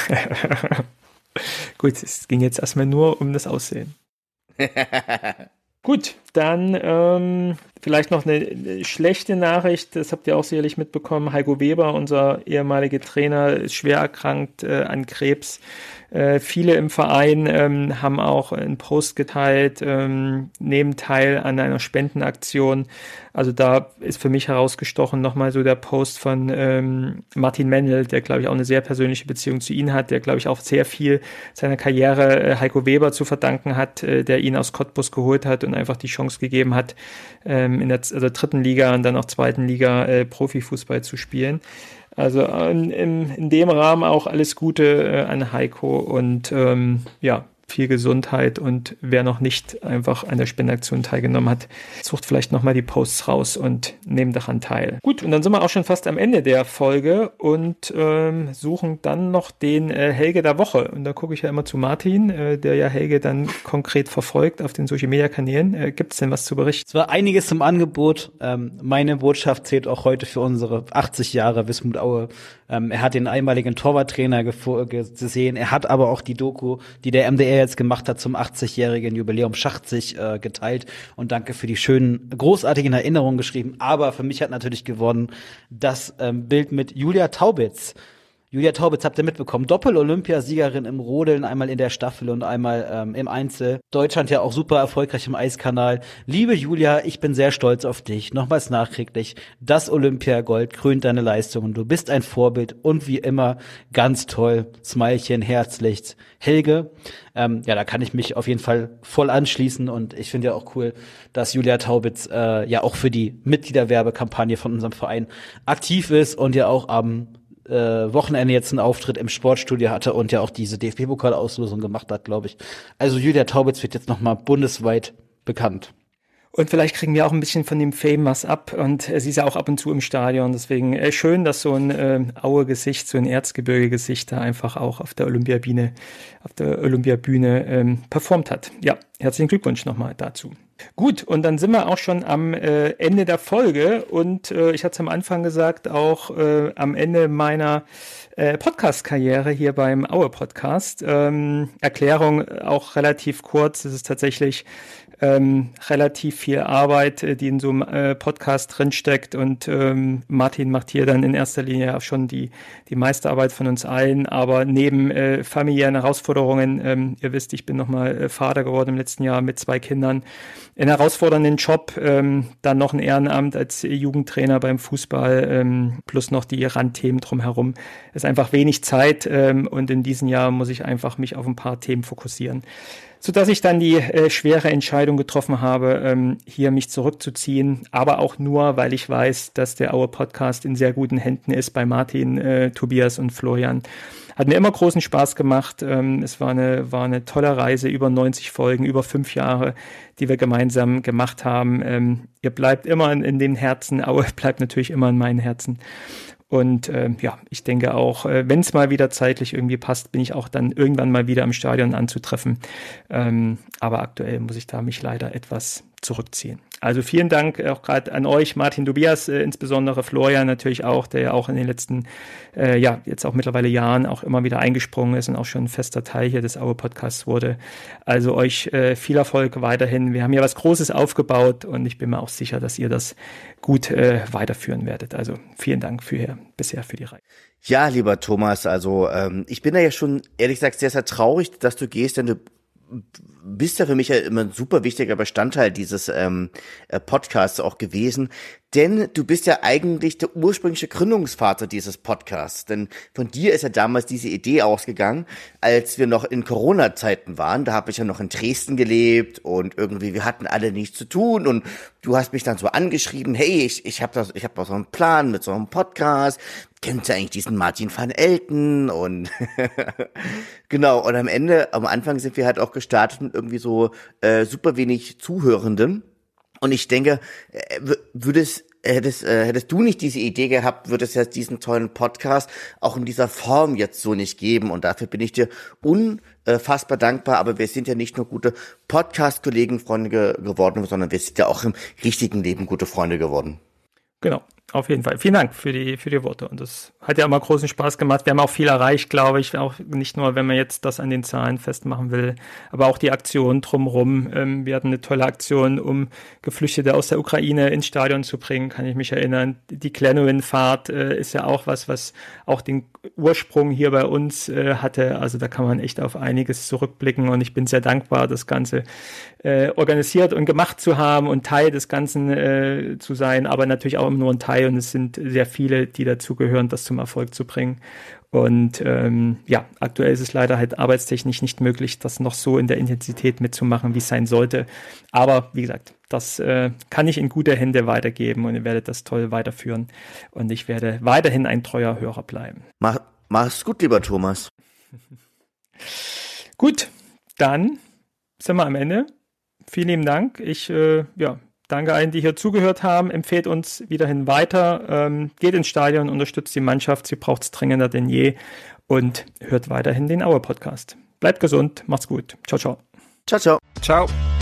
Gut, es ging jetzt erstmal nur um das Aussehen. Gut, dann vielleicht noch eine schlechte Nachricht, das habt ihr auch sicherlich mitbekommen. Heiko Weber, unser ehemaliger Trainer, ist schwer erkrankt an Krebs. Viele im Verein haben auch einen Post geteilt, nehmen teil an einer Spendenaktion. Also da ist für mich herausgestochen nochmal so der Post von Martin Mendel, der, glaube ich, auch eine sehr persönliche Beziehung zu ihm hat, der, glaube ich, auch sehr viel seiner Karriere Heiko Weber zu verdanken hat, der ihn aus Cottbus geholt hat und einfach die Chance gegeben hat, in der dritten Liga und dann auch zweiten Liga Profifußball zu spielen. Also in dem Rahmen auch alles Gute an Heiko und viel Gesundheit, und wer noch nicht einfach an der Spendenaktion teilgenommen hat, sucht vielleicht nochmal die Posts raus und nehmt daran teil. Gut, und dann sind wir auch schon fast am Ende der Folge und suchen dann noch den Helge der Woche. Und da gucke ich ja immer zu Martin, der ja Helge dann konkret verfolgt auf den Social-Media-Kanälen. Gibt es denn was zu berichten? Es war einiges im Angebot. Meine Botschaft zählt auch heute für unsere 80 Jahre Wismut Aue. Er hat den einmaligen Torwarttrainer gesehen. Er hat aber auch die Doku, die der MDR jetzt gemacht hat, zum 80-jährigen Jubiläum Schachzig geteilt. Und danke für die schönen, großartigen Erinnerungen geschrieben. Aber für mich hat natürlich gewonnen das Bild mit Julia Taubitz. Julia Taubitz, habt ihr mitbekommen, Doppel-Olympiasiegerin im Rodeln, einmal in der Staffel und einmal im Einzel. Deutschland ja auch super erfolgreich im Eiskanal. Liebe Julia, ich bin sehr stolz auf dich. Nochmals nachträglich, das Olympiagold krönt deine Leistungen. Du bist ein Vorbild und wie immer ganz toll. Smilechen, Herzlicht. Helge, da kann ich mich auf jeden Fall voll anschließen, und ich finde ja auch cool, dass Julia Taubitz ja auch für die Mitgliederwerbekampagne von unserem Verein aktiv ist und ja auch am Wochenende jetzt einen Auftritt im Sportstudio hatte und ja auch diese DFB-Pokal-Auslosung gemacht hat, glaube ich. Also Julia Taubitz wird jetzt nochmal bundesweit bekannt. Und vielleicht kriegen wir auch ein bisschen von dem Fame was ab, und sie ist ja auch ab und zu im Stadion, deswegen schön, dass so ein Aue-Gesicht, so ein Erzgebirge-Gesicht da einfach auch auf der Olympiabühne performt hat. Ja, herzlichen Glückwunsch nochmal dazu. Gut, und dann sind wir auch schon am Ende der Folge und ich hatte es am Anfang gesagt, auch am Ende meiner Podcast-Karriere hier beim Aue-Podcast. Erklärung auch relativ kurz, es ist tatsächlich relativ viel Arbeit, die in so einem Podcast drinsteckt und Martin macht hier dann in erster Linie auch schon die meiste Arbeit von uns allen, aber neben familiären Herausforderungen, ihr wisst, ich bin nochmal Vater geworden im letzten Jahr mit 2 Kindern, einen herausfordernden Job, dann noch ein Ehrenamt als Jugendtrainer beim Fußball, plus noch die Randthemen drumherum. Es ist einfach wenig Zeit und in diesem Jahr muss ich einfach mich auf ein paar Themen fokussieren, sodass ich dann die schwere Entscheidung getroffen habe, hier mich zurückzuziehen, aber auch nur, weil ich weiß, dass der Aue-Podcast in sehr guten Händen ist bei Martin, Tobias und Florian. Hat mir immer großen Spaß gemacht. Es war eine tolle Reise, über 90 Folgen, über 5 Jahre, die wir gemeinsam gemacht haben. Ihr bleibt immer in den Herzen, Aue bleibt natürlich immer in meinen Herzen. Und ich denke auch, wenn es mal wieder zeitlich irgendwie passt, bin ich auch dann irgendwann mal wieder im Stadion anzutreffen. Aber aktuell muss ich da mich leider etwas zurückziehen. Also vielen Dank auch gerade an euch, Martin, Tobias, insbesondere Florian natürlich auch, der ja auch in den letzten, jetzt auch mittlerweile Jahren auch immer wieder eingesprungen ist und auch schon ein fester Teil hier des Aue-Podcasts wurde. Also euch viel Erfolg weiterhin. Wir haben hier was Großes aufgebaut und ich bin mir auch sicher, dass ihr das gut weiterführen werdet. Also vielen Dank bisher für die Reihe. Ja, lieber Thomas, also ich bin da ja schon, ehrlich gesagt, sehr, sehr traurig, dass du gehst, denn du bist ja für mich ja immer ein super wichtiger Bestandteil dieses Podcasts auch gewesen, denn du bist ja eigentlich der ursprüngliche Gründungsvater dieses Podcasts, denn von dir ist ja damals diese Idee ausgegangen, als wir noch in Corona-Zeiten waren, da habe ich ja noch in Dresden gelebt und irgendwie, wir hatten alle nichts zu tun und du hast mich dann so angeschrieben, hey, ich habe da so einen Plan mit so einem Podcast, kennst du eigentlich diesen Martin van Elten und genau, und am Anfang sind wir halt auch gestartet mit irgendwie so super wenig Zuhörenden. Und ich denke, hättest du nicht diese Idee gehabt, würde es ja diesen tollen Podcast auch in dieser Form jetzt so nicht geben. Und dafür bin ich dir unfassbar dankbar. Aber wir sind ja nicht nur gute Podcast-Kollegen, Freunde geworden, sondern wir sind ja auch im richtigen Leben gute Freunde geworden. Genau. Auf jeden Fall. Vielen Dank für die Worte. Und das hat ja immer großen Spaß gemacht. Wir haben auch viel erreicht, glaube ich. Auch nicht nur, wenn man jetzt das an den Zahlen festmachen will, aber auch die Aktion drumherum. Wir hatten eine tolle Aktion, um Geflüchtete aus der Ukraine ins Stadion zu bringen, kann ich mich erinnern. Die Glenowin-Fahrt ist ja auch was auch den Ursprung hier bei uns hatte. Also da kann man echt auf einiges zurückblicken. Und ich bin sehr dankbar, das Ganze organisiert und gemacht zu haben und Teil des Ganzen zu sein, aber natürlich auch nur ein Teil. Und es sind sehr viele, die dazugehören, das zum Erfolg zu bringen. Und aktuell ist es leider halt arbeitstechnisch nicht möglich, das noch so in der Intensität mitzumachen, wie es sein sollte. Aber wie gesagt, das kann ich in gute Hände weitergeben und ihr werdet das toll weiterführen. Und ich werde weiterhin ein treuer Hörer bleiben. Mach's gut, lieber Thomas. Gut, dann sind wir am Ende. Vielen lieben Dank. Ich danke allen, die hier zugehört haben. Empfehlt uns wiederhin weiter. Geht ins Stadion, unterstützt die Mannschaft. Sie braucht es dringender denn je. Und hört weiterhin den Aue-Podcast. Bleibt gesund. Macht's gut. Ciao, ciao. Ciao, ciao. Ciao.